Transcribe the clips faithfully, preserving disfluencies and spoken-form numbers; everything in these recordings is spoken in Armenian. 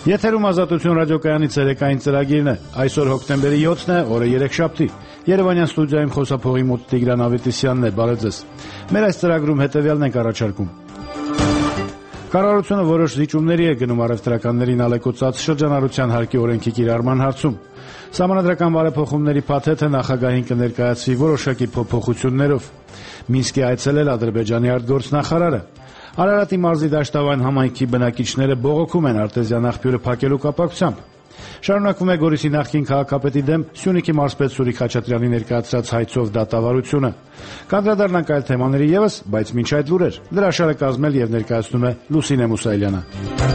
Եթերում Ազատություն ռադիոկայանի ցերեկային ծրագիրն է։ Այսօր հոկտեմբերի յոթն է, օրը երեքշաբթի։ Երևանյան ստուդիայում խոսափողի մոտ Տիգրան Ավետիսյանն է, բարև ձեզ։ Մեր այս ծրագրում հետևյալն ենք առաջարկում։ Կառավարությունը որոշ զիջումների է գնում առևտրականներին ալեկոծած շրջանառության հարկի օրենքի կիրառման հարցում։ Սահմանադրական բարեփոխումների փաթեթը նախագահին կներկայացվի որոշակի փոփոխություններով։ Մինսկի այցելել Ադրբեջանի արտգործնախարարը։ Արարատի մարզի դաշտավայր համայնքի բնակիչները բողոքում են արտեզյան աղբյուրը փակելու կապակցությամբ։ Շարունակվում է Գորիսի նախկին քաղաքապետի դեմ Սյունիքի մարզպետ Սուրիկ Խաչատրյանի ներկայացրած հայցով դատավարությունը։ Կանդրադառնանք այլ թեմաների ևս, բայց մինչ այդ լուրեր դրաշարը կազմել եւ ներկայացնում է Լուսինե Մուսայելյանը։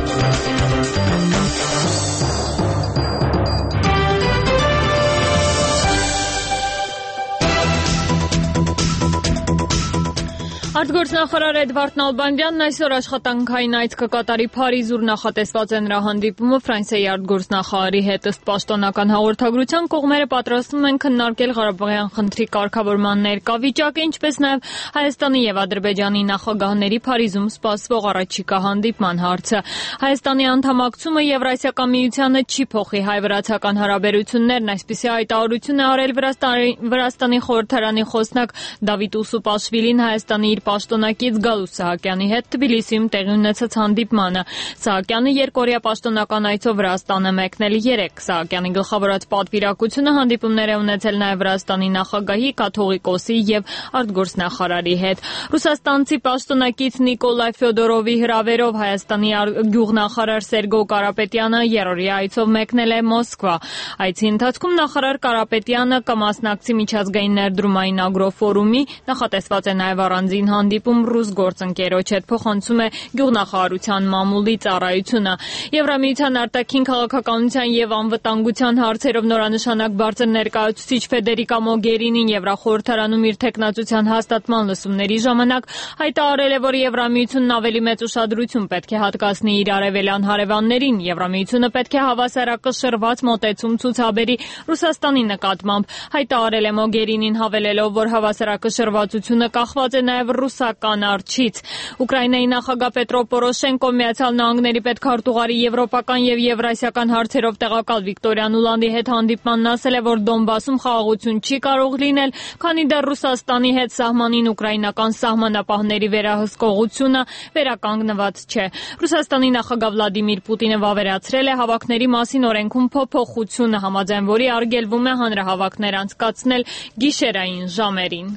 Արտգործնախարար Էդվարդ Նալբանդյանն այսօր աշխատանքային այց կկատարի Փարիզ, ուր նախատեսված է նրա հանդիպումը Ֆրանսիայի արտգործնախարարի հետ։ Ըստ պաշտոնական հաղորդագրության կողմերը պատրաստվում են քննարկել Ղարաբաղյան խնդրի կարգավորման ներկա վիճակը, ինչպես նաև Հայաստանի եւ Ադրբեջանի նախագահների Փարիզում սպասվող առաջիկա հանդիպման հարցը։ Հայաստանի անդամակցումը Եվրասիական միությանը չի փոխի հայ-վրացական հարաբերություններն, այսպիսի հայտարարություն է արել Վրաստանի խորհրդարանի խոսնակ Դավիթ Ուսուպաշվիլին Հայաստանի իր պաշտոնակից Գալուստ Սահակյանի հետ Թբիլիսիում տեղի ունեցած հանդիպմանը։ Սահակյանը երկօրյա պաշտոնական այցով Վրաստան է մեկնել երեկ։ Սահակյանի գլխավորած պատվիրակությունը հանդիպումներ է ունեցել նաև Վրաստանի նախագահի, կաթողիկոսի եւ արտգործնախարարի հետ։ Ռուսաստանցի պաշտոնակից Նիկոլայ Ֆյոդորովի հրավերով Հայաստանի գյուղնախարար Սերգո Կարապետյանը երրորդյա այցով մեկնել է Մոսկվա։ Այցի ընթացքում նախարար Կարապետյանը կմասնակցի միջազգային ներդրումային ագրոֆորումի, նախատեսված է նաև առանձին հանդիպում ռուս գործընկերոջ հետ, փոխանցում է գյուղնախարարության մամուլի ծառայությունը։ Եվրամիության արտաքին քաղաքականության եւ անվտանգության հարցերով նորանշանակ բարձր ներկայացուցիչ Ֆեդերիկա Մոգերինին Եվրախորհրդարանում իր թեկնածության հաստատման լսումների ժամանակ հայտարարել է, որ Եվրամիությունն ավելի մեծ ուշադրություն պետք է հատկացնի իր արևելյան հարևաններին։ Եվրամիությունը պետք է հավասարակշռված մոտեցում ցուցաբերի Ռուսաստանի նկատմամբ։ Հայտարարել է Մոգերինին, հավելելով, որ հավասարակշռվածությունը կախված է նաև ռուսական արջից։ Ուկրաինայի նախագահ Պետրո Պորոշենկոն Միացյալ Նահանգների պետքարտուղարի եվրոպական եւ եվրասիական հարցերով տեղակալ Վիկտորիա Նուլանդի հետ հանդիպմանն ասել է, որ Դոնբասում խաղաղություն չի կարող լինել, քանի դեռ Ռուսաստանի հետ սահմանին ուկրաինական սահմանապահների վերահսկողությունը վերականգնված չէ։ Ռուսաստանի նախագահ Վլադիմիր Պուտինը վավերացրել է հավաքների մասին օրենքում փոփոխությունը, համաձայն որի արգելվում է հանրահավաքներ անցկացնել գիշերային ժամերին։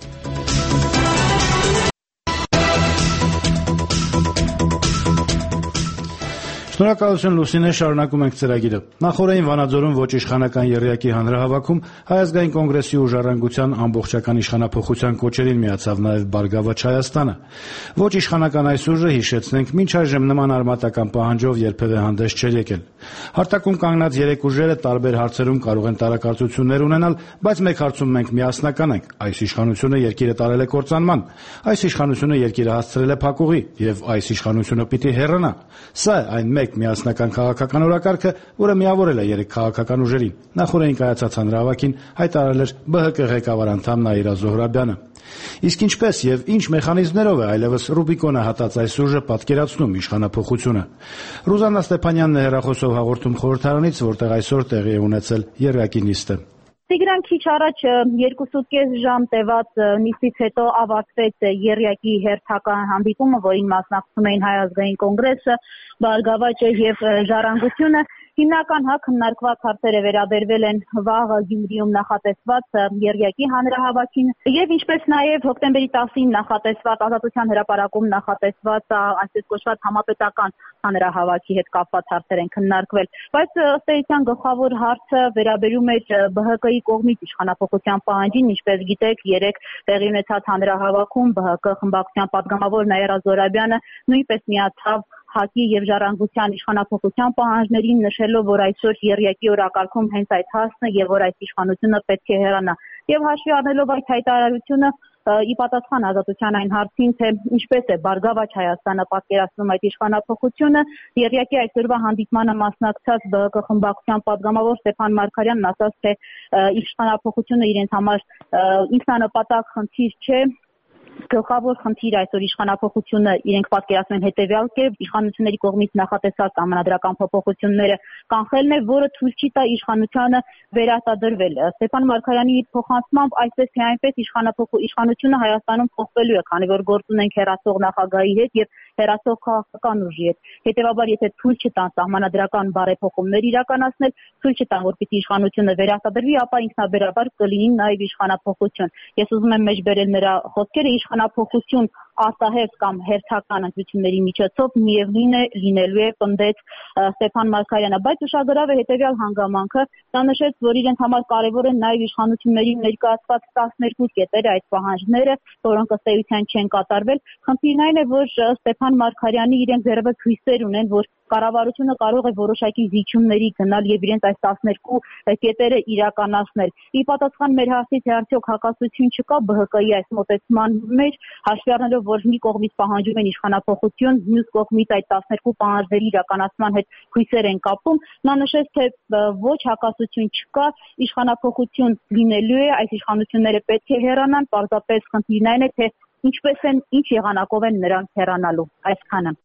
Շնորհակալություն Լուսինե, շարունակում ենք ծրագիրը։ Նախորդին Վանաձորում ոչ իշխանական եռյակի հանրահավաքում Հայ ազգային կոնգրեսի ու Ժառանգության ամբողջական իշխանափոխության կոչերին միացավ նաև Բարգավաճ Հայաստանը։ Ոչ իշխանական այս ուժը, հիշեցնենք, մինչ այժմ նման արմատական պահանջով երբևէ հանդես չէր եկել։ Հարտակում կանգնած երեք ուժերը տարբեր հարցերում կարող են տարակարծություններ ունենալ, բայց մեկ հարցում մենք միասնական ենք։ Այս իշխանությունը երկիրը տարել է կործանման, այս իշխանությունը երկիրը հասցրել է փակուղի, եւ այս իշխանությունը պիտի հեռանա։ Սա է այն մեկ միասնական քաղաքական օրակարգը, որը միավորել է երեք քաղաքական ուժերին։ Նախորդին կայացած հանրահավաքին հայտարարել էր B H K ղեկավար անդամ Նաիրա Զոհրաբյանը։ Իսկ ինչպես եւ ինչ մեխանիզմներով է այլևս Ռուբիկոնը հատած այս ուժը պատկերացնում իշխանափոխությունը։ Ռուզաննա Ստեփանյանն է հեռախոսով հաղորդում խորհրդարանից, որտեղ այսօր տեղի է ունեցել եռյակի նիստը։ Տիգրան, քիչ առաջ երկուսուկես ժամ տևած նիստից հետո ավարտվեց եռյակի հերթական հանդիպումը, որին մասնակցում էին Հայ ազգային կոնգրեսը, Բարգավաճը եւ Ժառանգությունը։ Հիմնական հա քննարկված հարցերը վերաբերվել են վաղը Գյումրիում նախատեսված եռյակի հանրահավաքին եւ ինչպես նաեւ հոկտեմբերի տասին նախատեսված Ազատության հրապարակում նախատեսված այսպես կոչված համապետական հանրահավաքի հետ կապված հարցեր են քննարկվել, բայց ըստ էության գլխավոր հարցը վերաբերում էր B H K-ի կողմից իշխանափոխության պահանջին, ինչպես գիտեք, երեք տեղի ունեցած հանրահավաքում B H K խմբակցության պատգամավոր Նաիրա Զոհրաբյանը նույնպես միացավ ՀԱԿ-ի եւ Ժառանգության իշխանափոխության պահանջներին, նշելով, որ այսօր եռյակի օրակարգում հենց այդ հասն է եւ որ այս իշխանությունը պետք է հեռանա։ Եվ հաշվի առնելով այդ հայտարարությունը, ի պատասխան Ազատության այն հարցին, թե ինչպես է Բարգավաճ Հայաստանը պատկերացնում այդ իշխանափոխությունը, եռյակի այսօրվա հանդիպմանը մասնակցած B H K խմբակցության պատգամավոր Ստեփան Մարգարյանն ասաց, թե իշխանափոխությունը իրենց համար ինքնանպատակ խնդիր չէ, գլխավոր խնդիրը այսօր իշխանափոխությունը իրենք պատկերացնում են հետևյալ կերպ, իշխանությունների կողմից նախատեսած համանդրական փոփոխությունները կանխելն է, որը թույլ չի տա իշխանությանը վերարտադրվել։ Ստեփան Մարգարյանի փոխանցմամբ այսպես թե այնպես իշխանությունը Հայաստանում փոխվելու է, քանի որ գործ ունենք հեռացող նախագահի հետ եւ հեռացող քաղաքական ուժի հետ։ Հետևաբար, եթե թույլ չտան սահմանադրական բարեփոխումներ իրականացնել, թույլ չտան, որպեսզի իշխանությունը վերարտադրվի, ապա ինքնաբերաբար կլինի նաեւ իշխանափոխություն։ Ես ուզում եմ մեջբերել նրա խոսքերը, իշխանափոխություն արտահերթ կամ հերթական ընտրությունների միջոցով միևնույն է լինելու է, պնդեց Ստեփան Մարգարյանը, բայց ուշագրավ է հետևյալ հանգամանքը, նա նշեց, որ իրենց համար կարևոր են նաև իշխանությունների ներկայացված տասներկու կետերը, այդ պահանջները, որոնք ըստ էության չեն կատարվել։ Խնդիրն այն է, որ Ստեփան Մարգարյանի իրենք դեռևս հույսեր ունեն, որ կառավարությունը կարող է որոշակի զիջումների գնալ եւ իրենց այս տասներկու կետերը իրականացնել։ Ի պատասխան մեր հարցից, թե արդյոք հակասություն չկա B H K-ի այս մոտեցման մեջ, հաշվի առնելով, որ մի կողմից պահանջում են իշխանափոխություն, մյուս կողմից այդ տասներկու պահանջների իրականացման հետ հույսեր են կապում, նա նշեց, թե ոչ հակասություն չկա, իշխանափոխություն լինելու է, այս իշխանությունները պետք է հեռանան, պարզապես խնդիրն այն է, թե ինչպես են, ինչ եղանակով են նրանք հեռանալու, այսքանը։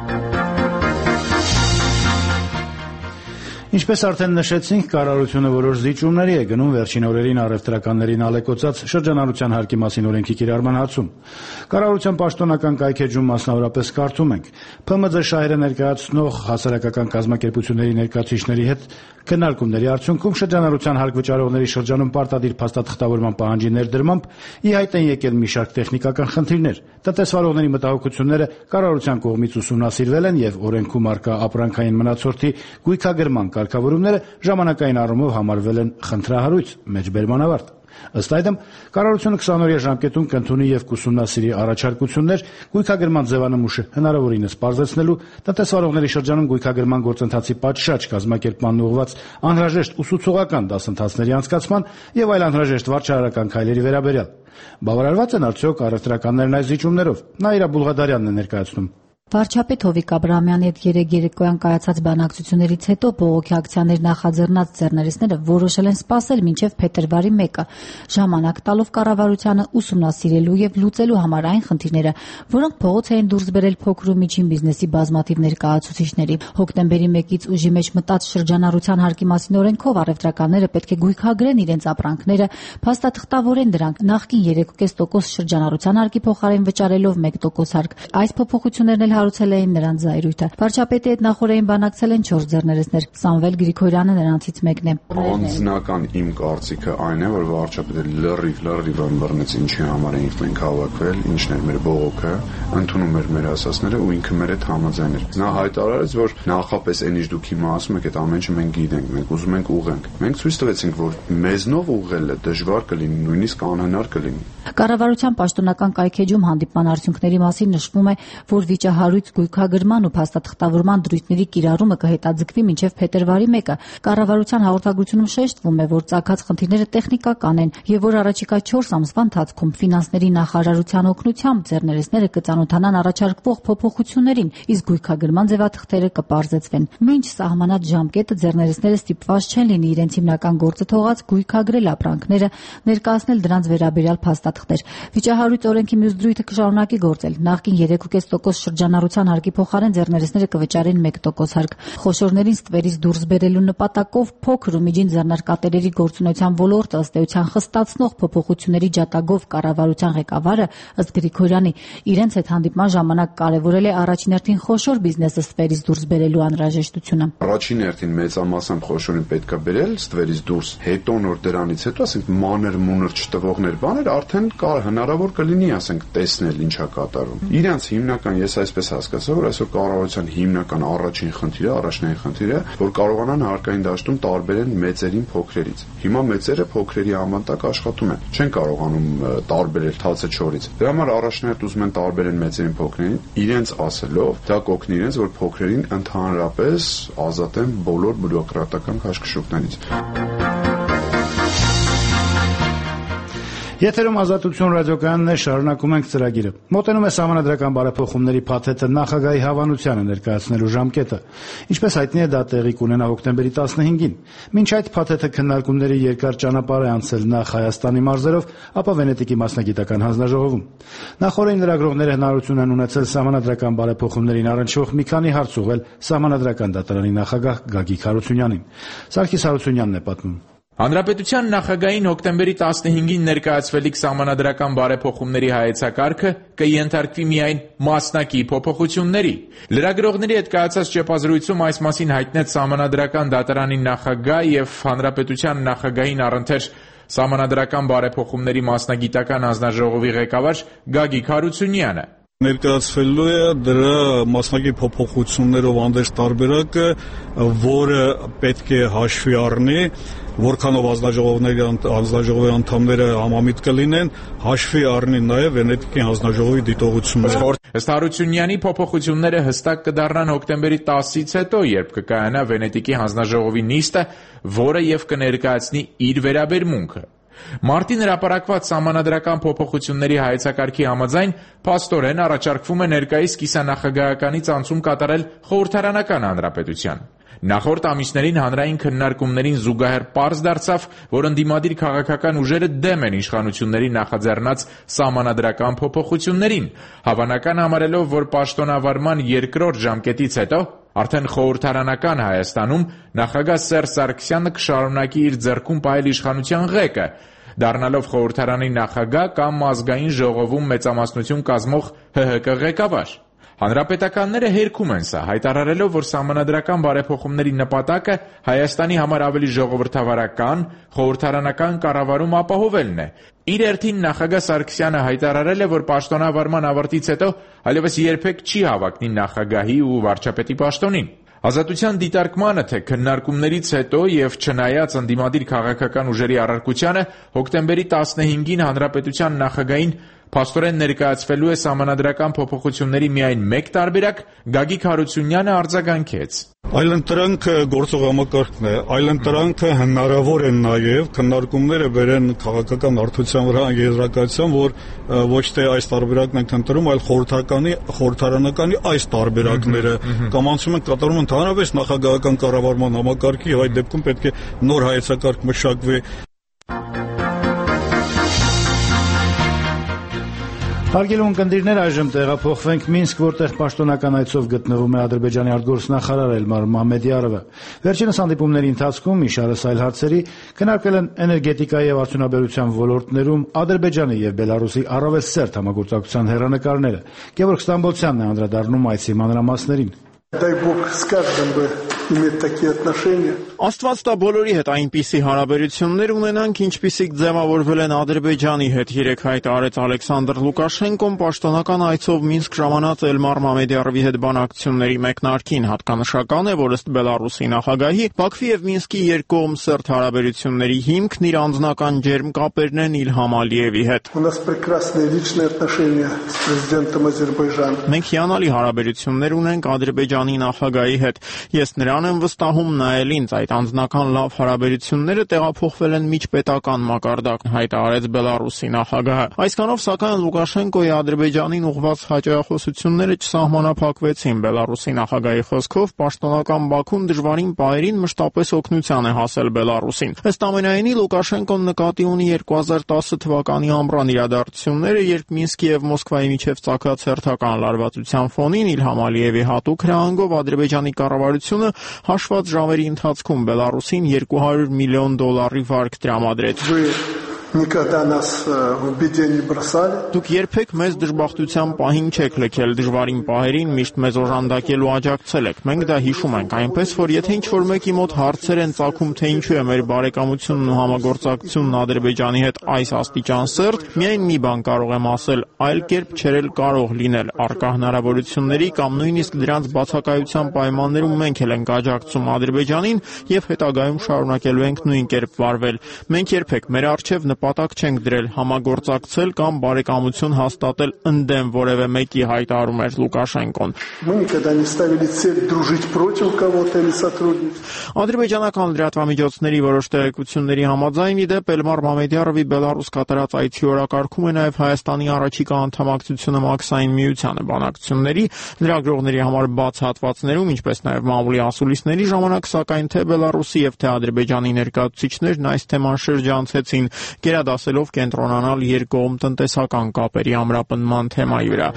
Ինչպես արդեն նշեցինք, կառավարությունը որոշ զիջումների է գնում վերջին օրերին առևտրականներին ալեկոծած շրջանառության հարկի մասին օրենքի կիրառման հարցում։ Կառավարության պաշտոնական կայքեջում մասնավորապես կարդում ենք. Փ M Ծ շահերը ներկայացնող հասարակական կազմակերպությունների ներկայացուցիչների հետ քննարկումների արդյունքում շրջանառության հարկ վճարողների շրջանում պարտադիր փաստաթղթավորման պահանջի ներդրմամբ ի հայտ են եկել մի շարք տեխնիկական խնդիրներ։ Տնտեսվարողների մտահոգությունները կառավարության կողմից ուսումնասիրվել են եւ օրենքում առկա ապրանքային մնացորդի գույքագրման կարգավորումները ժամանակային առումով համարվել են խնդրահարույց, մեջբերման ավարտ։ Ըստ այդմ, կառավարությունը քսանօրյա ժամկետում կընդունի եւ կուսումնասիրի առաջարկություններ գույքագրման ձևանմուշը հնարավորինս պարզեցնելու, տնտեսվարողների շրջանում գույքագրման գործընթացի պատշաճ կազմակերպման ուղղված անհրաժեշտ ուսուցողական դասընթացների անցկացման եւ այլ անհրաժեշտ վարչարարական քայլերի վերաբերյալ։ Բավարարված են արդյոք առևտրականներն այս զիջումներով։ Նաիրա Բուլղադարյանն է ներկայացնում։ Վարչապետ Հովիկ Աբրահամյանի հետ երեկ երեկոյան կայացած բանակցություններից հետո բողոքի ակցիաներ նախաձեռնած ձեռնարկները որոշել են սպասել մինչև փետրվարի մեկը, ժամանակ տալով կառավարությանը ուսումնասիրելու եւ լուծելու համար այն խնդիրները, որոնք փողոց էին դուրս բերել փոքր ու միջին բիզնեսի բազմաթիվ ներկայացուցիչների։ Հոկտեմբերի մեկից ուժի մեջ մտած շրջանառության հարկի մասին օրենքով առևտրականները պետք է գույքագրեն իրենց ապրանքները, փաստաթղթավորեն դրանք նախկին երեք կես տոկոս շրջանառության հարկի փոխարեն վճարելով մեկ տոկոս հարկ։ Այս փոփոխություններն էլ հարուցել էին նրանց զայրույթը։ Վարչապետի հետ նախորդին բանակցել են չորս ձեռներեցներ։ Սամվել Գրիգորյանը նրանցից մեկն է։ Անձնական իմ կարծիքը այն է, որ վարչապետը լրիվ լրիվ ըմբռնեց ինչի համար ենք մենք հավաքվել, ինչն էր մեր բողոքը, ընդունում էր մեր ասածները ու ինքը մեր հետ համաձայն էր։ Նա հայտարարեց, որ նախապես այն ինչ դուք հիմա ասում եք, այդ ամեն ինչը մենք գիտենք, մենք ուզում ենք ուղենք։ Մենք ցույց տվեցինք, որ մեզնով ուղղելը դժվար կլինի, նույնիսկ անհնար կլինի։ Կառավարության պաշտոնական կայքեջում հանդիպման արդյունքների մասին նշվում է, որ վիճահարույց գույքագրման ու փաստաթղթավորման դրույթների կիրառումը կհետաձգվի մինչև փետրվարի մեկը։ Կառավարության հաղորդագրությունում շեշտվում է, որ ծագած խնդիրները տեխնիկական են եւ որ առաջիկա չորս ամսվա ընթացքում ֆինանսների նախարարության օգնությամբ ձեռներեցները կծանոթանան առաջարկվող փոփոխություններին, իսկ գույքագրման ձևաթղթերը կպարզեցվեն։ Մինչ սահմանած ժամկետը ձեռներեցները ստիպված չեն լինի իրենց հիմնական գործը թողած գույքագրել ապրանքները, ներկայացնել դրանց վերաբերյալ փաստաթղթեր։ Վիճահարույց օրենքի մյուս դրույթը կշարունակի գործել։ Նախկին երեք կես տոկոս շրջանառության հարկի փոխարեն ձեռներեցները կվճարեն մեկ տոկոս հարկ։ Խոշորներին ստվերից դուրս բերելու նպատակով փոքր ու միջին ձեռնարկատերերի գործունեության ոլորտը ըստ էության խստացնող փոփոխությունների ջատագով կառավարության ղեկավարը ըստ Գրիգորյանի իրենց հետ հանդիպման ժամանակ կարևորել է առաջին հերթին խոշոր բիզնեսը ստվերից դուրս բերելու անհրաժեշտությունը։ Առաջին հերթին մեծամասամբ խոշորին պետք է բերել ստվերից դուրս, հետո նոր դրանից հետո ասենք մանր մունր չտվողներ բաներ արդեն հնարավոր կլինի ասենք տեսնել ինչա կատարում։ Իրանց հիմնական ես այսպես հասկացա, որ այսօր կառավարության հիմնական առաջին խնդիրը, առաջնային խնդիրը, որ կարողանան հարկային դաշտում տարբերեն մեծերին փոքրերից։ Հիմա մեծերը փոքրերի համանտակ աշխատում են, չեն կարողանում տարբերել թացը չորից։ Դրա համար առաջնահերթ ուզում են տարբերեն մեծերին փոքրերին, իրենց ասելով, դա կօգնի իրենց, որ փոքրերին ընդհանրապես ազատեն բոլոր բյուրոկրատական քաշքշուկներից։ Եթերում Ազատություն ռադիոկայանն է, շարունակում ենք ծրագիրը։ Մոտենում է սահմանադրական բարեփոխումների փաթեթը նախագահի հավանությանը ներկայացնելու ժամկետը։ Ինչպես հայտնի է, դա տեղի կունենա հոկտեմբերի տասնհինգին։ Մինչ այդ փաթեթը քննարկումների երկար ճանապարհ է անցել նախ Հայաստանի մարզերով, ապա Վենետիկի մասնագիտական հանձնաժողովում։ Նախորդին լրագրողները հնարավորություն են ունեցել սահմանադրական բարեփոխումներին առնչվող մի քանի հարց ուղղել սահմանադրական դատարանի նախագահ Գագիկ Հարությունյանին։ Սարգիս Հարությունյանն է պատմում։ Հանրապետության նախագահին հոկտեմբերի տասնհինգին ներկայացվելիք սահմանադրական բարեփոխումների հայեցակարգը կենթարկվի միայն մասնակի փոփոխությունների։ Լրագրողների հետ կայացած ճեպազրույցում այս մասին հայտնեց սահմանադրական դատարանի նախագահ եւ հանրապետության նախագահին առընթեր սահմանադրական բարեփոխումների մասնագիտական հանձնաժողովի ղեկավար Գագիկ Հարությունյանը։ Ներկայացվելու է դրա մասնակի փոփոխություններով հանդերձ տարբերակը, որը պետք է հաշվի առնի, որքանով հանձնաժողովների հանձնաժողովի անդամները համամիտ կլինեն, հաշվի առնի նաև Վենետիկի հանձնաժողովի դիտողությունները։ Ըստ Հարությունյանի փոփոխությունները հստակ կդառնան հոկտեմբերի տասից հետո, երբ կկայանա Վենետիկի հանձնաժողովի նիստը, որը եւ կներկայացնի իր վերաբերմունքը։ Մարտին հրապարակված սահմանադրական փոփոխությունների հայեցակարգի համաձայն փաստորեն առաջարկվում է ներկայիս կիսանախագահականից անցում կատարել խորհրդարանական հանրապետության։ Նախորդ ամիսներին հանրային քննարկումներին զուգահեռ պարզ դարձավ, որ ընդդիմադիր քաղաքական ուժերը դեմ են իշխանությունների նախաձեռնած սահմանադրական փոփոխություններին, հավանական համարելով, որ պաշտոնավարման երկրորդ ժամկետից հետո արդեն խորհրդարանական Հայաստանում նախագահ Սերժ Սարգսյանը կշարունակի իր ձեռքում պահել իշխանության ղեկը, դառնալով խորհրդարանի նախագահ կամ ազգային ժողովում մեծամասնություն կազմող Հ Հ Կ ղեկավար։ Հանրապետականները հերքում են սա, հայտարարելով, որ սահմանադրական բարեփոխումների նպատակը Հայաստանի համար ավելի ժողովրդավարական, խորհրդարանական կառավարում ապահովելն է։ Իր հերթին նախագահ Սարգսյանը հայտարարել է, որ պաշտոնավարման ավարտից հետո այլևս երբեք չի հավակնի նախագահի ու վարչապետի պաշտոնին։ Ազատության դիտարկմանը, թե քննարկումներից հետո եւ չնայած ընդդիմադիր քաղաքական ուժերի առարկությանը, հոկտեմբերի տասնհինգին հանրապետության նախագահին փաստորեն ներկայացվելու է սահմանադրական փոփոխությունների միայն մեկ տարբերակ, Գագիկ Հարությունյանը արձագանքեց։ Այլընտրանքը գործող համակարգն է, այլընտրանքը հնարավոր է նաև քննարկումները բերեն քաղաքական արդյունության վրա եզրակացության, որ ոչ թե այս տարբերակն ենք ընտրում, այլ խորհրդականի, խորհրդարանականի այս տարբերակները կամ անցում են կատարում ընդհանրապես նախագահական կառավարման համակարգի եւ այդ դեպքում պետք է նոր հայեցակարգ մշակվի։ Հարգելի ունկնդիրներ, այժմ տեղափոխվենք Մինսկ, որտեղ պաշտոնական այցով գտնվում է Ադրբեջանի արտգործնախարար Էլմար Մամեդյարովը։ Վերջինս հանդիպումների ընթացքում իշարս այլ հարցերի քննարկել են էներգետիկայի եւ արդյունաբերության ոլորտներում Ադրբեջանի եւ Բելարուսի առավել սերտ համագործակցության հեռանկարները։ Գևորգ Ստամբոլցյանն է անդրադառնում այցի մանրամասներին։ Дай Бог с каждым бы иметь такие отношения. Աստված տա բոլորի հետ այնպիսի հարաբերություններ ունենանք, ինչպիսիք ձևավորվել են Ադրբեջանի հետ, երեկ հայտարարեց Ալեքսանդր Լուկաշենկոն պաշտոնական այցով Մինսկ ժամանած Էլմար Մամեդյարովի հետ բանակցությունների մեկնարկին։ Հատկանշական է, որ ըստ Բելարուսի նախագահի Բաքվի եւ Մինսկի երկկողմ սերտ հարաբերությունների հիմքն իր անձնական ջերմ կապերն են Իլհամ Ալիևի հետ։ У нас прекрасные личные отношения с президентом Азербайджана. Մենք հիանալի հարաբերություններ ունենք Ադրբեջանի նախագահի հետ։ Ես նրան եմ վստահում, նա էլ ինձ։ Այդ անձնական լավ հարաբերությունները տեղափոխվել են միջպետական մակարդակ, հայտարարեց Բելարուսի նախագահը։ Այսքանով, սակայն, Լուկաշենկոյի Ադրբեջանին ուղղված հաճախոսությունները չսահմանափակվեցին։ Բելարուսի նախագահի խոսքով, պաշտոնական Բաքուն դժվարին պահերին մշտապես օգնության է հասել Բելարուսին։ Ըստ ամենայնի, Լուկաշենկոն նկատի ունի երկու հազար տասը թվականի ամռան իրադարձությունները, երբ Մինսկի եւ Մոսկվայի միջև ծագած հերթական լարվածության ֆոնին Իլհամ Ալիևի հատուկ հրահանգով Ադրբեջանի կառավարությունը հաշված ժամերի ընթացքում Բելարուսին երկու հարյուր միլիոն դոլարի վարկ տրամադրեց։ Никогда нас в беде не бросали. Դուք երբեք մեզ դժբախտության պահին չեք լքել, դժվարին պահերին միշտ մեզ օժանդակելու աջակցել եք։ Մենք դա հիշում ենք, այնպես որ եթե ինչ-որ մեկի մոտ հարցեր են ծագում, թե ինչու է մեր բարեկամությունն ու համագործակցությունն Ադրբեջանի հետ այս աստիճան սերտ, միայն մի բան կարող եմ ասել, այլ կերպ չերել կարող լինել։ Առկա հնարավորությունների կամ նույնիսկ դրանց բացակայության պայմաններում մենք էլ ենք աջակցում Ադրբեջանին եւ հետագայում շարունակելու ենք նույն կերպ վարվել։ Մենք երբեք մեր առջև նպատակ չենք դրել համագործակցել կամ բարեկամություն հաստատել ընդդեմ որևէ մեկի, հայտարարում էր Լուկաշենկոն։ Ադրբեջանական լրատվամիջոցների որոշ տեղեկությունների համաձայն, ի դեպ, Էլմար Մամեդյարովի Բելարուս կատարած այցի օրակարգում է նաև Հայաստանի առաջիկա անդամակցությունը Մաքսային միությանը։ Բանակցությունների լրագրողների համար բաց հատվածներում, ինչպես նաև մամուլի ասուլիսների ժամանակ, սակայն թե Բելարուսի եւ թե Ադրբեջանի ներկայացուցիչներն այս թեման շրջանցեցին, գերադասելով կենտրոնանալ երկկողմ տնտեսական կապերի ամրապնդման թեմայի վրա։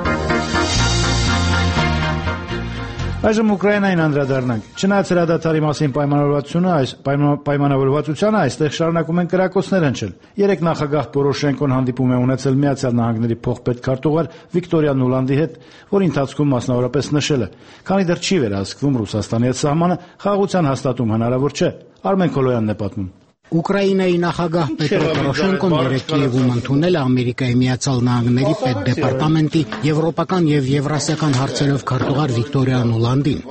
Այժմ Ուկրաինային անդրադառնանք։ Չնայած հրադադարի մասին պայմանավորվածությունը, այս պայմանավորվածությանը այստեղ շարունակում են կրակոցներ հնչել։ Երեք նախագահ Պորոշենկոն հանդիպում է ունեցել Միացյալ Նահանգների փոխպետքարտուղար Վիկտորիա Նուլանդի հետ, որի ընթացքում մասնավորապես նշել է. «Քանի դեռ չի վերահսկվում Ռուսաստանի հետ սահմանը, խաղաղության հաստատում հնարավոր չէ»։ Արմեն Քոլոյանն է պատմում։ Ուկրաինայի նախագահ Պետրո Պորոշենկոն երեկ Կիևում ընդունել է Ամերիկայի Միացյալ Նահանգների պետդեպարտամենտի եվրոպական եւ եվրասիական հարցերով քարտուղար Վիկտորիա Նուլանդին։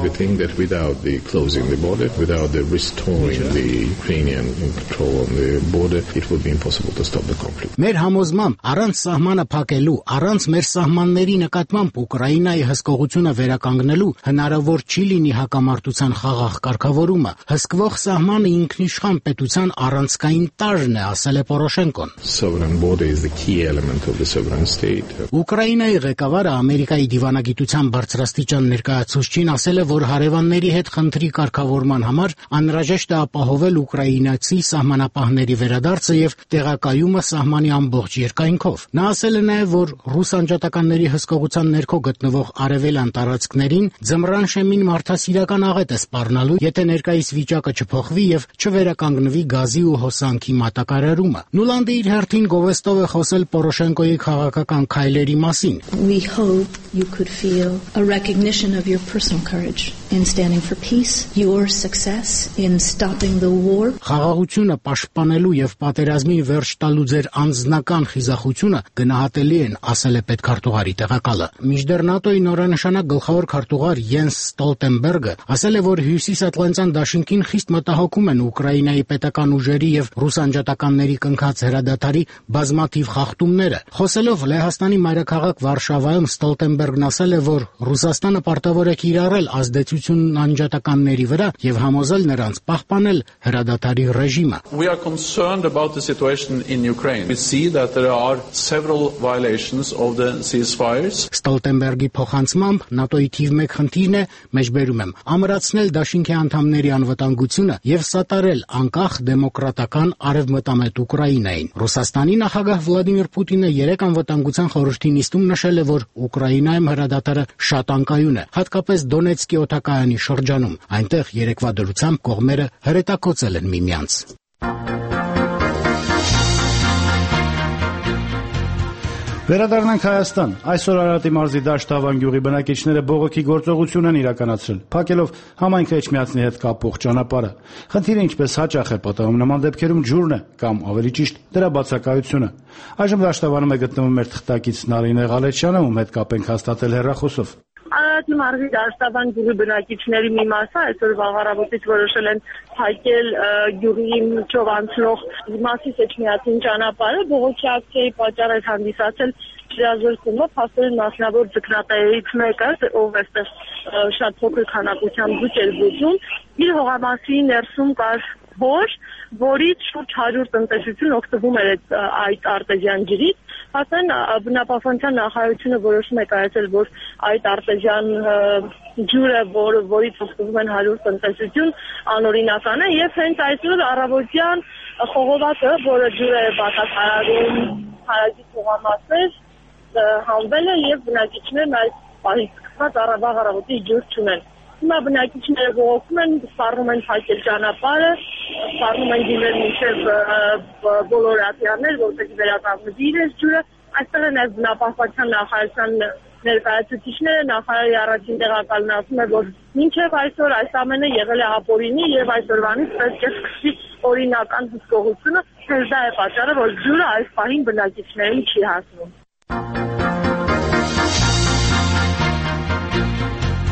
Մեր համոզմամբ առանց սահմանը փակելու, առանց մեր սահմանների նկատմամբ Ուկրաինայի հսկողությունը վերականգնելու հնարավոր չի լինի հակամարտության խաղաղ կարգավորումը։ Հսկվող սահմանը ինքնիշխան պետության առանցքային տարրն է, ասել է Պորոշենկոն։ Ուկրաինայի ղեկավարը Ամերիկայի դիվանագիտության բարձրաստիճան ներկայացուցչին ասել է, որ հարևանների հետ խնդրի կարգավորման համար անհրաժեշտ է ապահովել ուկրաինացի սահմանապահների վերադարձը եւ տեղակայումը սահմանի ամբողջ երկայնքով։ Նա ասել է նաեւ, որ ռուս անջատականների հսկողության ներքո գտնվող արևելյան տարածքներին ձմռան շեմին մարդասիրական աղետ է սպառնալու, եթե ներկայիս վիճակը չփոխվի եւ չվերականգնվի գազի ու հոսանքի մատակարարումը։ Նուլանդը իր հերթին գովեստով է խոսել Պորոշենկոյի քաղաքական քայլերի մասին։ We hope you could feel a recognition of your personal courage in standing for peace, your success in stopping the war. Խաղաղությունը պաշտպանելու եւ պատերազմին վերջ տալու ձեր անձնական խիզախությունը գնահատելի են, ասել է պետքարտուղարի տեղակալը։ Մինչդեռ ՆԱՏՕ-ի նորանշանակ գլխավոր քարտուղար Յենս Ստոլտենբերգը ասել է, որ Հյուսիսատլանտյան դաշինքին խիստ մտահոգում են Ուկրաինայի պետական ուժերի եւ ռուս անջատականների կնքած հրադադարի բազմաթիվ խախտումները։ Խոսելով Լեհաստանի մայրաքաղաք Վարշավայում, Ստոլտենբերգն ասել է, որ Ռուսաստանը պարտավոր է կիրառել ազդեցությունն անջատականների վրա եւ համոզել նրանց պահպանել հրադադարի ռեժիմը։ We are concerned about the situation in Ukraine. We see that there are several violations of the ceasefires. Ստոլտենբերգի փոխանցմամբ ՆԱՏՕ-ի թիվ մեկ խնդիրն է, մեջբերում եմ, ամրացնել դաշինքի անդամների անվտանգությունը եւ սատարել անկախ դեմոկրատական արևմտամետ Ուկրաինային։ Ռուսաստանի նախագահ Վլադիմիր Պուտինը երեք անվտանգության խորհրդի նիստում նշել է, որ Ուկրաինայում հրադադարը շատ անկայուն է, հատկապես Դոնեցկի օդակայանի շրջանում։ Այնտեղ երեկվա դրությամբ կողմերը հրետակոծել են միմյանց։ Վերադառնանք Հայաստան։ Այսօր Արարատի մարզի Դաշտ-Հավան գյուղի բնակիչները բողոքի գործողություն են իրականացրել, փակելով համայնքը Էջմիածնի հետ կապող ճանապարհը։ Խնդիրը, ինչպես հաճախ է պատահում նման դեպքերում, ջուրն է կամ ավելի ճիշտ դրա բացակայությունը։ Այժմ Դաշտ-Հավանում է գտնվում մեր թղթակից Նարինե Ղալեչյանը, ում հետ կապ ենք հաստատել հեռախոսով։ Արարատի մարզի Դաշտ-Հավան գյուղի բնակիչների մի մասը այսօր վաղարավոտից որոշել են փակել գյուղի միջով անցնող Մասիս Էջմիածին ճանապարհը։ Բողոքի ակցիայի պատճառ էր հանդիսացել Շիրազորսումը, փաստորեն մասնավոր ձկնատերերից մեկը, ով այստեղ շատ փոքր քանակությամբ զույգ էր բուժում, իր հողամասի ներսում կար հոր, որից շուրջ հարյուր տնտեսություն օգտվում էր այդ արտեզյան ջրից։ Ասեն բնապահպանության նախարարությունը որոշում է կայացել, որ այդ արտեզյան ջուրը, որ, որից օգտվում են հարյուր տնտեսություն, անօրինական է եւ հենց այսօր առավոտյան խողովակը, որը ջուր է բացակայում հարակից հողամասեր, հանվել է եւ բնակիչներն այս պահից սկսած առավոտի ջուր չունեն։ Հիմա բնակիչները բողոքում են, սպառնում են փակել ճանապարհը, սպառնում են դիմել մինչև բոլոր ատյաններ, որպեսզի վերականգնվի իրենց ջուրը։ Այստեղ է նաև բնապահպանության նախարարության ներկայացուցիչները, նախարարի առաջին տեղակալն ասում է, որ մինչև այսօր այս ամենը եղել է ապօրինի եւ այսօրվանից պետք է սկսի օրինական հսկողությունը։ Հենց դա է պատճառը, որ ջուրը այս պահին բնակիչներին չի հասնում։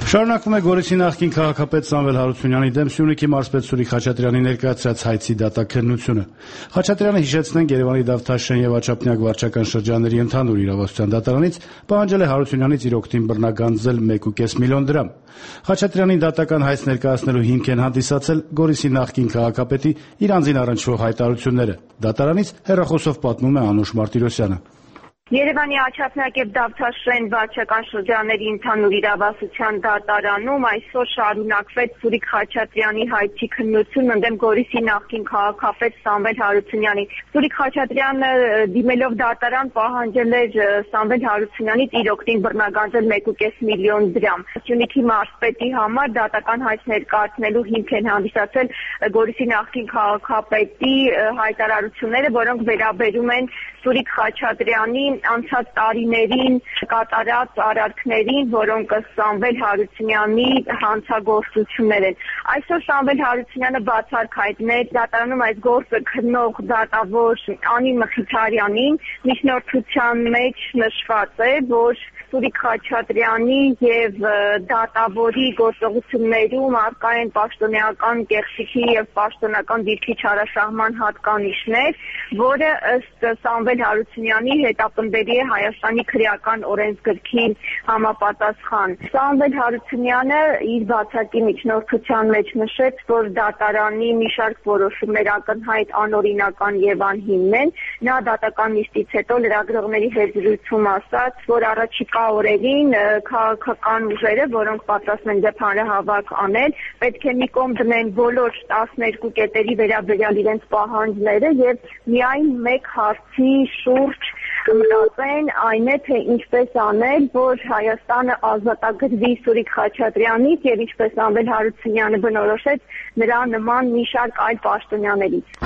Շարունակվում է Գորիսի նախկին քաղաքապետ Սամվել Հարությունյանի դեմ Սյունիքի մարզպետ Սուրիկ Խաչատրյանի ներկայացրած հայցի դատաքննությունը։ Խաչատրյանը, հիշեցնենք, Երևանի Դավթաշեն եւ Աչափնյակ վարչական շրջանների ընդհանուր իրավասության դատարանից պահանջել է Հարությունյանից իր օգտին բռնագանձել մեկ ու կես միլիոն դրամ։ Խաչատրյանին դատական հայց ներկայացնելու հիմք են հանդիսացել Գորիսի նախկին քաղաքապետի իր անձին առնչվող հայտարարությունները։ Դատարանից հեռախոսով պատմում է Անուշ Մարտիրոսյանը։ Երևանի Աչափնյակ եւ Դավթաշեն վարչական շրջանների ընդհանուր իրավասության դատարանում այսօր շարունակվեց Սուրիկ Խաչատրյանի հայցի քննությունը ընդդեմ Գորիսի նախկին քաղաքապետ Սամվել Հարությունյանի։ Սուրիկ Խաչատրյանը դիմելով դատարան պահանջել էր Սամվել Հարությունյանից իր օգտին բռնագանձել մեկ ու կես միլիոն դրամ։ Սյունիքի մարզպետի համար դատական հայց ներկայացնելու հիմք են հանդիսացել Գորիսի նախկին քաղաքապետի հայտարարությունները, որոնք վերաբերում են Սուրիկ Խաչատրյանի անցած տարիներին կատարած արարքներին, որոնք Սամվել Հարությունյանի հանցագործություններ են։ Այսօր Սամվել Հարությունյանը բացառք հայտնել դատարանում այս գործը քննող դատավոր Անի Մխիթարյանին միջնորդության մեջ նշված է, որ Սուրիկ Խաչատրյանի եւ դատավորի գործողություններում առկա են պաշտոնեական կեղծիքի եւ պաշտոնական դիրքի չարաշահման հատկանիշներ, որը ըստ Սամվել Հարությունյանի հետապնդելի է Հայաստանի քրեական օրենսգրքի համապատասխան։ Սամվել Հարությունյանը իր բացակի միջնորդության մեջ նշեց, որ դատարանի մի շարք որոշումներ ակնհայտ անօրինական եւ անհիմն են։ Նա դատական նիստից հետո լրագրողների հետ զրույցում ասաց, որ առաջիկա օրերին քաղաքական ուժերը, որոնք պատրաստ են դեպ հանրահավաք անել, պետք է մի կողմ դնեն բոլոր տասներկու կետերի վերաբերյալ իրենց պահանջները եւ միայն մեկ հարցի շուրջ մտածեն, այն է, թե ինչպես անել, որ Հայաստանը ազատագրվի Սուրիկ Խաչատրյանից եւ ինչպես Սամվել Հարությունյանը բնորոշեց նրա նման մի շարք այլ պաշտոնյաներից։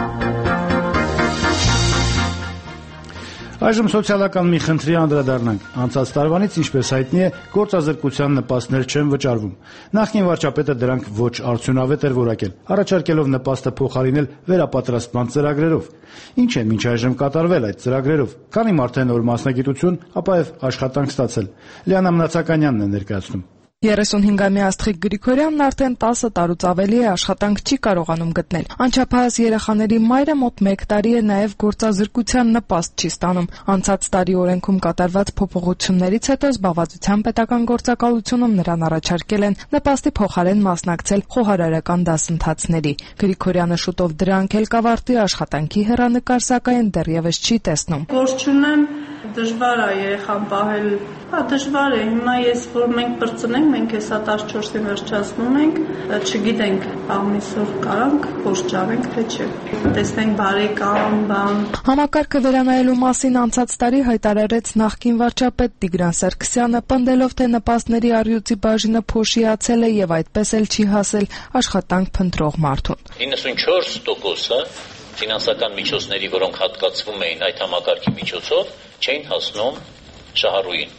Այժմ սոցիալական մի խնդրի անդրադառնանք։ Անցած տարվանից, ինչպես հայտնի է, գործազրկության նպաստներ չեն վճարվում։ Նախկին վարչապետը դրանք ոչ արդյունավետ էր որակել, առաջարկելով նպաստը փոխարինել վերապատրաստման ծրագրերով։ Ինչ է մինչ այժմ կատարվել այդ ծրագրերով։ Քանի մարդ է նոր մասնագիտություն, ապա եւ աշխատանք ստացել։ Լիանա Մնացականյանն է ներկայացնում։ երեսունհինգամյա Աստղիկ Գրիգորյանն արդեն տասը տարուց ավելի է աշխատանք չի կարողանում գտնել։ Անչափահաս երեխաների մայրը մոտ մեկ տարի է նաև գործազրկության նպաստ չի ստանում։ Անցած տարի օրենքում կատարված փոփոխություններից հետո զբաղվածության պետական գործակալությունում նրան առաջարկել են նպաստի փոխարեն մասնակցել խոհարարական դասընթացների։ Գրիգորյանը շուտով դրանք էլ կավարտի, աշխատանքի հեռանկար սակայն դեռևս չի տեսնում։ Գործ չունեմ, դժվար է երեխան պահել, հա դժվար է, հիմա ես որ մենք բրծնենք, մենք հեսա տասնչորսին վերջացնում ենք, չգիտենք ամիսով կարանք, գործ ճարենք, թե չէ, տեսնենք բարեկամ, բան։ Համակարգը վերանայելու մասին անցած տարի հայտարարեց նախկին վարչապետ Տիգրան Սարգսյանը, պնդելով, թե նպաստների առյուծի բաժինը փոշիացել է եւ այդպես էլ չի հասել աշխատանք փնտրող մարդուն։ իննսունչորս տոկոսը ֆինանսական միջոցների, որոնք հատկացվում էին այդ համակարգի միջոցով, չէին հասնում շահառուին,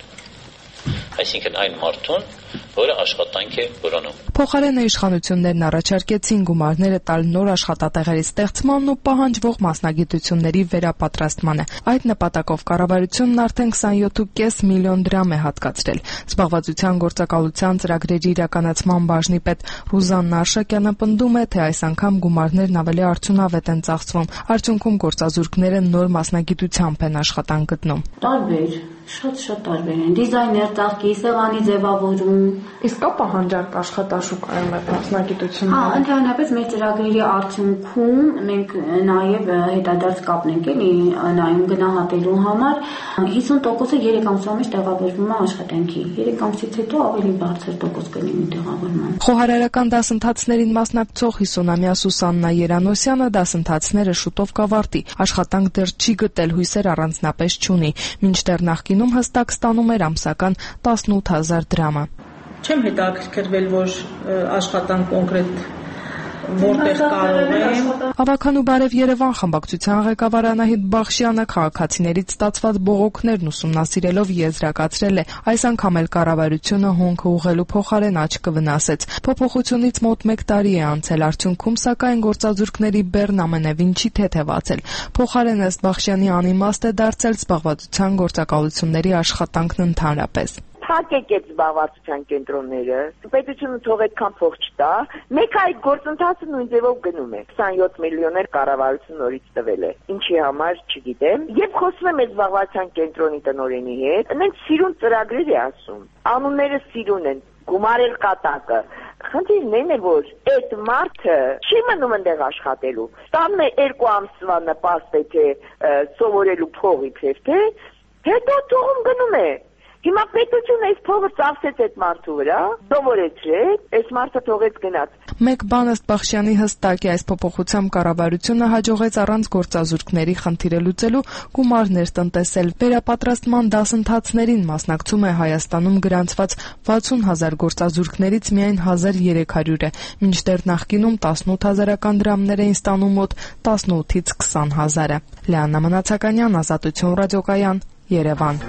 այսինքն այն մարդուն, որը աշխատանք է որոնում։ Փոխարենը իշխանություններն առաջարկեցին գումարները տալ նոր աշխատատեղերի ստեղծմանն ու պահանջվող մասնագիտությունների վերապատրաստմանը։ Այդ նպատակով կառավարությունն արդեն քսանյոթ ու կես միլիոն դրամ է հատկացրել։ Զբաղվածության գործակալության ծրագրերի իրականացման բաժնի պետ Ռուզաննա Արշակյանը պնդում է, թե այս անգամ գումարներն ավելի արդյունավետ են ծախսվում։ Արդյունքում գործազուրկները նոր մասնագիտությամբ են աշխատանք գտնում։ Տարբեր, շատ-շատ տարբեր են։ Դիզայներ, ծաղկի, սեղանի ձևավորում։ Իսկ կա պահանջարկ աշխատաշուկայում այդ մասնագիտությունները։ Հա, ընդհանրապես մեր ծրագրերի արդյունքում մենք նաև հետադարձ կապն ենք էլի նայում գնահատելու համար հիսուն տոկոսը երեք ամսվա մեջ տեղավորվում է աշխատանքի։ երեք ամսից հետո ավելի բարձր տոկոս կլինի տեղավորման։ Խոհարարական դասընթացներին մասնակցող հիսունամյա Սուսաննա Երանոսյանը դասընթացները շուտով կավարտի։ Աշխատանք դեռ չի գտել, հույսեր առանձնապես չունի, մինչդեռ նախկինում հստակ ստանում էր ամսական տասնութ հազար դրամը։ Չեմ հետաքրքրվել, որ աշխատանք կոնկրետ որտեղ կարող եմ։ Ավականու բարև Երևան խմբակցության ղեկավար Անահիտ Բախշյանը քաղաքացիներից ստացված բողոքներն ուսումնասիրելով եզրակացրել է, այս անգամ էլ կառավարությունը հոնքը ուղղելու փոխարեն աչք կվնասեց։ Փոփոխությունից մոտ մեկ տարի է անցել, արդյունքում սակայն գործազուրկների բեռն ամենևին չի թեթևացել։ Փոխարեն ըստ Բախշյանի անիմաստ է դարձել զբաղվածության գործակալությունների աշխատանքն ընդհանրապես։ փակեք այդ զբաղվածության կենտրոնները, պետությունը թող այդքան փող չտա, մեկ այդ գործընթացը նույն ձևով գնում է։ քսանյոթ միլիոներ կառավարությունը նորից տվել է։ Ինչի համար չգիտեմ։ Եվ խոսում եմ այդ զբաղվածության կենտրոնի տնօրենի հետ, նենց սիրուն ծրագրեր է ասում։ Անունները սիրուն են, գումարել կատակը։ Խնդիրն այն է, որ այդ մարդը չի մնում այնտեղ աշխատելու։ Ստանում է երկու ամսվա նպաստ է թե սովորելու փող իբրև թե, հետո թողում գնում է։ Հիմա պետությունը այս փողը ծախսեց այդ մարդու վրա, սովորեցրեց, այս մարդը թողեց գնաց։ Մեկ բան ըստ Բախշյանի հստակ է, այս փոփոխությամբ կառավարությունը հաջողեց առանց գործազուրկների խնդիրը լուծելու գումարներ տնտեսել։ Վերապատրաստման դասընթացներին մասնակցում է Հայաստանում գրանցված վաթսուն հազար գործազուրկներից միայն հազար երեք հարյուր է, մինչդեռ նախկինում տասնութ հազարական դրամներ էին ստանում մոտ տասնութից քսան հազարը։ Լիաննա Մնացականյան, Ազատություն ռադիոկայան, Երևան։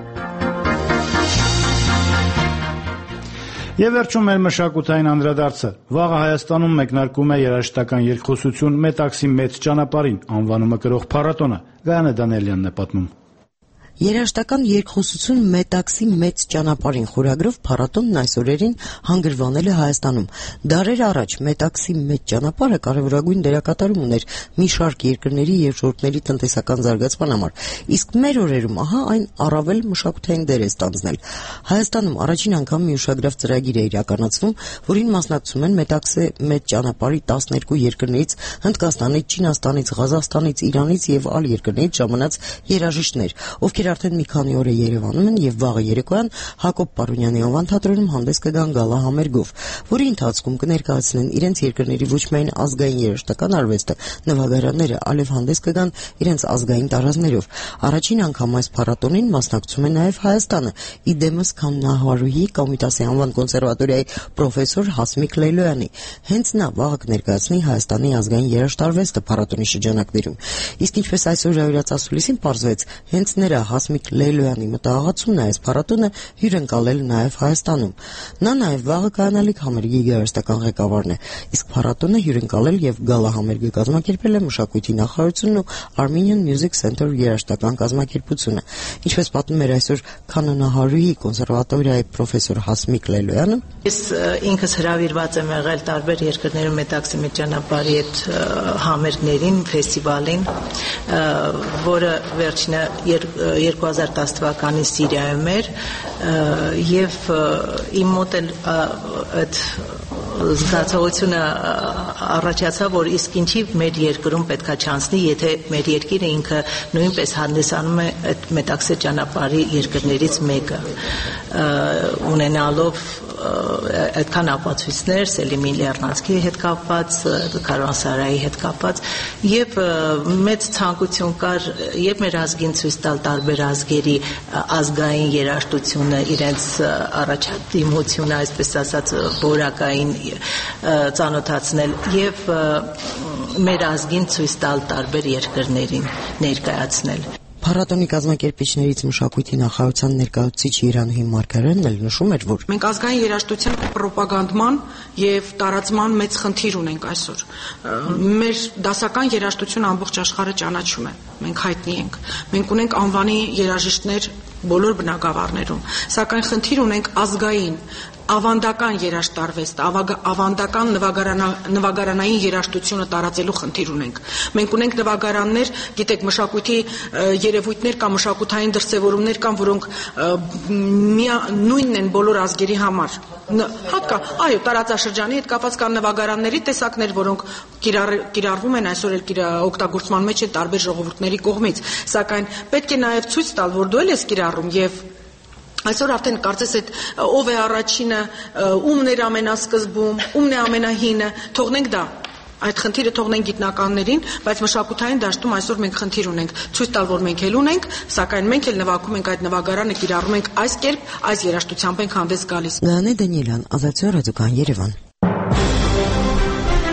Եվ վերջում մեր մշակութային անդրադարձը։ Վաղը Հայաստանում մեկնարկում է երաժշտական երկխոսություն «Մետաքսի մեծ ճանապարհին» անվանումը կրող փառատոնը։ Գայանե Դանիելյանն է պատմում։ Երաժշտական երկխոսություն «Մետաքսի մեծ ճանապարհին» խորագրով փառատոնն այս օրերին հանգրվանել է Հայաստանում։ Դարեր առաջ «Մետաքսի մեծ ճանապարհը» կարևորագույն դերակատարում ուներ մի շարք երկրների եւ ժողովուրդների տնտեսական զարգացման համար, իսկ մեր օրերում ահա այն առավել մշակութային դեր է ստանձնել։ Հայաստանում առաջին անգամ մի ուշագրավ ծրագիր է իրականացվում, որին մասնակցում են «Մետաքսի մեծ ճանապարհի» տասներկու երկրներից՝ Հնդկաստանից, Չինաստանից, Ղազախստանից, Իրանից եւ այլ երկրներից ժամանած երաժիշտներ, ովքեր արդեն մի քանի օր է Երևանում են եւ վաղը երեկոյան Հակոբ Պարունյանի անվան թատրոնում հանդես կգան գալահամերգով, որի ընթացքում կներկայացնեն իրենց երկրների ոչ միայն ազգային երաժշտական արվեստը, նվագարանները, այլև հանդես կգան իրենց ազգային տարազներով։ Առաջին անգամ այս փառատոնին մասնակցում է նաեւ Հայաստանը, իդեմս քամնահարուհի Կոմիտասի անվան կոնսերվատորիայի պրոֆեսոր Հասմիկ Լեյլոյանի։ Հենց նա վաղը կներկայացնի Հայաստանի ազգային երաժշտարվեստը փառատոնի շրջանակներում։ Իսկ ինչպես այսօր հյուրած ասուլիսին պարզվեց, հենց նրա Հասմիկ Լեյլոյանի մտահղացումն է այս փառատոնը հյուրընկալել նաև Հայաստանում։ Նա նաև վաղը կայանալիք համերգի երաժշտական ղեկավարն է, իսկ փառատոնը հյուրընկալել եւ գալահամերգը կազմակերպել է Մշակույթի նախարարությունն ու Armenian Music Center երաժշտական կազմակերպությունը։ Ինչպես պատմում էր այսօր կանոնահարուհի կոնսերվատորիայի պրոֆեսոր Հասմիկ Լեյլոյանը, ես ինքս հրավիրված եմ եղել տարբեր երկրներում Մետաքսի մեծ ճանապարհի այդ համերգներին, ֆեստիվալին, որը վերջինը երկու հազար տասը թվականին Սիրիայում էր եւ իմ մոտ էլ այդ զգացողությունը առաջացավ, որ իսկ ինչի մեր երկրում պետքա չանցնի, եթե մեր երկիրը ինքը նույնպես հանդիսանում է այդ Մետաքսի ճանապարհի երկրներից մեկը, ունենալով այդքան ապացույցներ Սելիմի Լեռնանցքի հետ կապված, Քարվանսարայի հետ կապված եւ մեծ ցանկություն կար եւ մեր ազգին ցույց տալ տարբեր ազգերի ազգային երաժշտությունը, իրենց առաջադիմությունը, այսպես ասած, որակային ծանոթացնել եւ մեր ազգին ցույց տալ տարբեր երկրներին ներկայացնել։ Փառատոնի կազմակերպիչներից մշակույթի նախարարության ներկայացուցիչ Երանուհի Մարգարյանն էլ նշում էր, որ մենք ազգային երաժշտության ռոպագանդման եւ տարածման մեծ խնդիր ունենք այսօր։ Մեր դասական երաժշտությունը ամբողջ աշխարհը ճանաչում է, մենք հայտնի ենք։ Մենք ունենք անվանի երաժիշտներ բոլոր բնակավարներում, սակայն խնդիր ունենք ազգային ավանդական երաժշտարվեստ, ավանդական նվագարանային երաժշտությունը տարածելու խնդիր ունենք։ Մենք ունենք նվագարաններ, գիտեք, մշակույթի երևույթներ կամ մշակութային դրսևորումներ կան, որոնք նույնն են բոլոր ազգերի համար։ Հատկա, այո, տարածաշրջանի հետ կապված կան նվագարանների տեսակներ, որոնք կիրառվում են այսօր էլ օգտագործման մեջ են տարբեր ժողովուրդների կողմից, սակայն պետք է նաև ցույց տալ, որ դու էլ ես կիրառում եւ այսօր արդեն կարծես այդ ով է առաջինը, ումն էր ամենասկզբում, ումն է ամենահինը, թողնենք դա, այդ խնդիրը թողնենք գիտնականներին, բայց մշակութային դաշտում այսօր մենք խնդիր ունենք, ցույց տալ, որ մենք էլ ունենք, սակայն մենք էլ նվագում ենք այդ նվագարանը, կիրառում ենք այս կերպ, այս երաժշտությամբ ենք հանդես գալիս։ Գայանե Դանիելյան, Ազատություն ռադիոկայան, Երևան։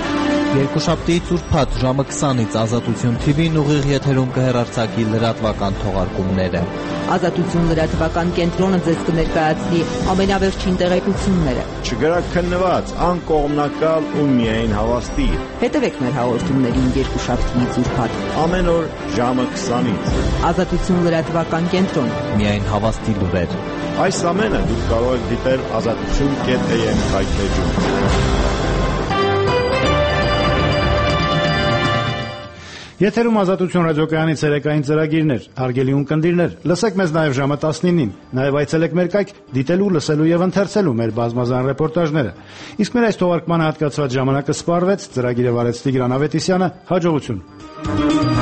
Երկուշաբթի ծուրփաթ ժամը քսանից Ազատություն թիվին ուղիղ եթերում կհեռարձակի լրատվական թողարկումները։ Ազատություն լրատվական կենտրոնը ձեզ կներկայացնի ամենավերջին տեղեկությունները։ Չգրաքննված, անկողմնակալ ու միայն հավաստի։ Հետևեք մեր հաղորդումներին երկուշաբթի ծուրփաթ ամեն օր ժամը քսանից։ Ազատություն լրատվական կենտրոն։ Միայն հավաստի լուրեր։ Այս ամենը դուք կարող եք դիտել ազատություն կետ էյ էմ հայթեջում։ Եթերում Ազատություն ռադիոկայանի ցերեկային ծրագիրներ, հարգելի ունկնդիրներ, լսեք մեզ նաև ժամը տասնինին, նաև այցելեք մեր կայք, դիտելու, լսելու եւ ընթերցելու մեր բազմազան ռեպորտաժները։ Իսկ մեր այս թողարկմանը հատկացված ժամանակը սպառվեց, ծրագիրը վարեց Տիգրան Ավետիսյանը, հաջողություն։